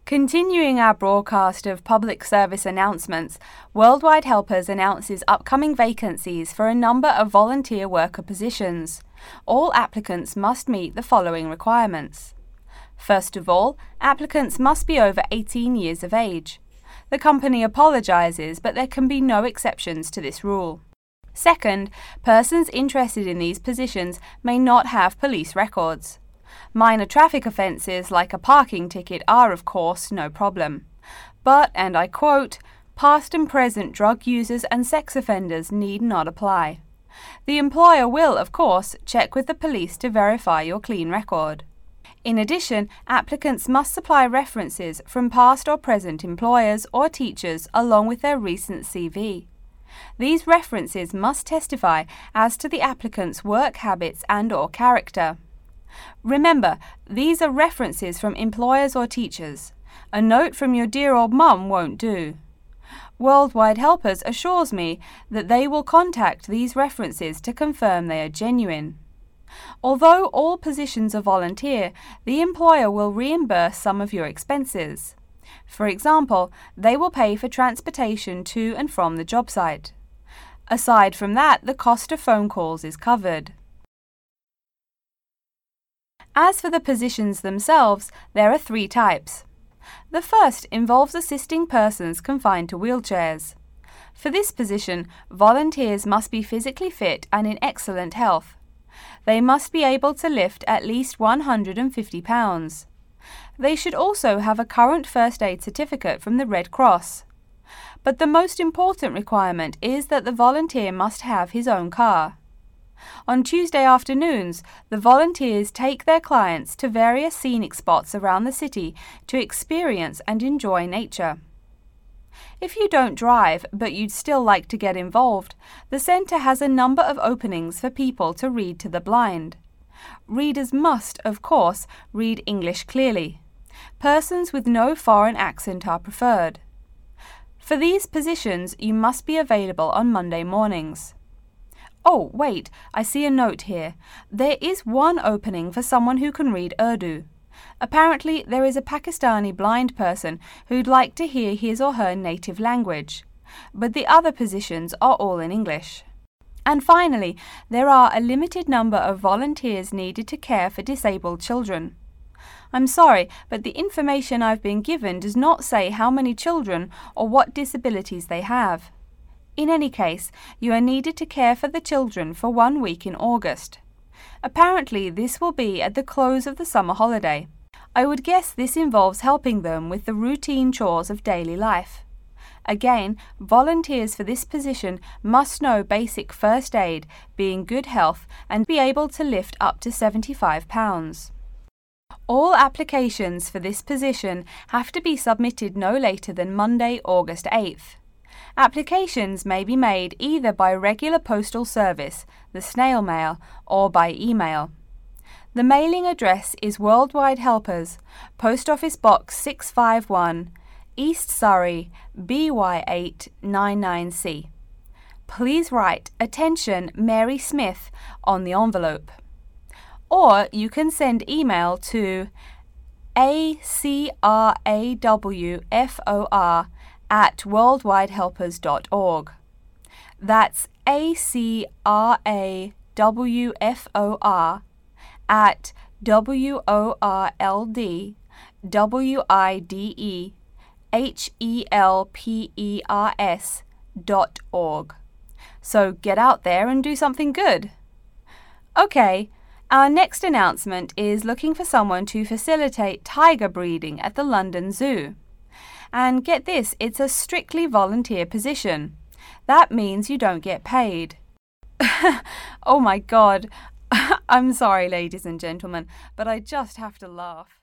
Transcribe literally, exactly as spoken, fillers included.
Continuing our broadcast of public service announcements, Worldwide Helpers announces upcoming vacancies for a number of volunteer worker positions. All applicants must meet the following requirements. First of all, applicants must be over eighteen years of age. The company apologises, but there can be no exceptions to this rule. Second, persons interested in these positions may not have police records. Minor traffic offences like a parking ticket are, of course, no problem. But, and I quote, past and present drug users and sex offenders need not apply. The employer will, of course, check with the police to verify your clean record. In addition, applicants must supply references from past or present employers or teachers along with their recent C V. These references must testify as to the applicant's work habits and or character. Remember, these are references from employers or teachers. A note from your dear old mum won't do. Worldwide Helpers assures me that they will contact these references to confirm they are genuine. Although all positions are volunteer, the employer will reimburse some of your expenses. For example, they will pay for transportation to and from the job site. Aside from that, the cost of phone calls is covered. As for the positions themselves, there are three types. The first involves assisting persons confined to wheelchairs. For this position, volunteers must be physically fit and in excellent health. They must be able to lift at least one hundred fifty pounds. They should also have a current first aid certificate from the Red Cross. But the most important requirement is that the volunteer must have his own car. On Tuesday afternoons, the volunteers take their clients to various scenic spots around the city to experience and enjoy nature. If you don't drive, but you'd still like to get involved, the centre has a number of openings for people to read to the blind. Readers must, of course, read English clearly. Persons with no foreign accent are preferred. For these positions, you must be available on Monday mornings. Oh, wait, I see a note here. There is one opening for someone who can read Urdu. Apparently, there is a Pakistani blind person who'd like to hear his or her native language, but the other positions are all in English. And finally, there are a limited number of volunteers needed to care for disabled children. I'm sorry, but the information I've been given does not say how many children or what disabilities they have. In any case, you are needed to care for the children for one week in August. Apparently, this will be at the close of the summer holiday. I would guess this involves helping them with the routine chores of daily life. Again, volunteers for this position must know basic first aid, be in good health, and be able to lift up to seventy-five pounds. All applications for this position have to be submitted no later than Monday, August eighth. Applications may be made either by regular postal service, the snail mail, or by email. The mailing address is Worldwide Helpers, Post Office Box six five one, East Surrey, B Y eight nine nine C. Please write "Attention Mary Smith" on the envelope. Or you can send email to A C R A W F O R at worldwide helpers dot org. That's A C R A W F O R at W O R L D W I D E H E L P E R S dot org. So get out there and do something good. Okay, our next announcement is looking for someone to facilitate tiger breeding at the London Zoo. And get this, it's a strictly volunteer position. That means you don't get paid. Oh my God. I'm sorry, ladies and gentlemen, but I just have to laugh.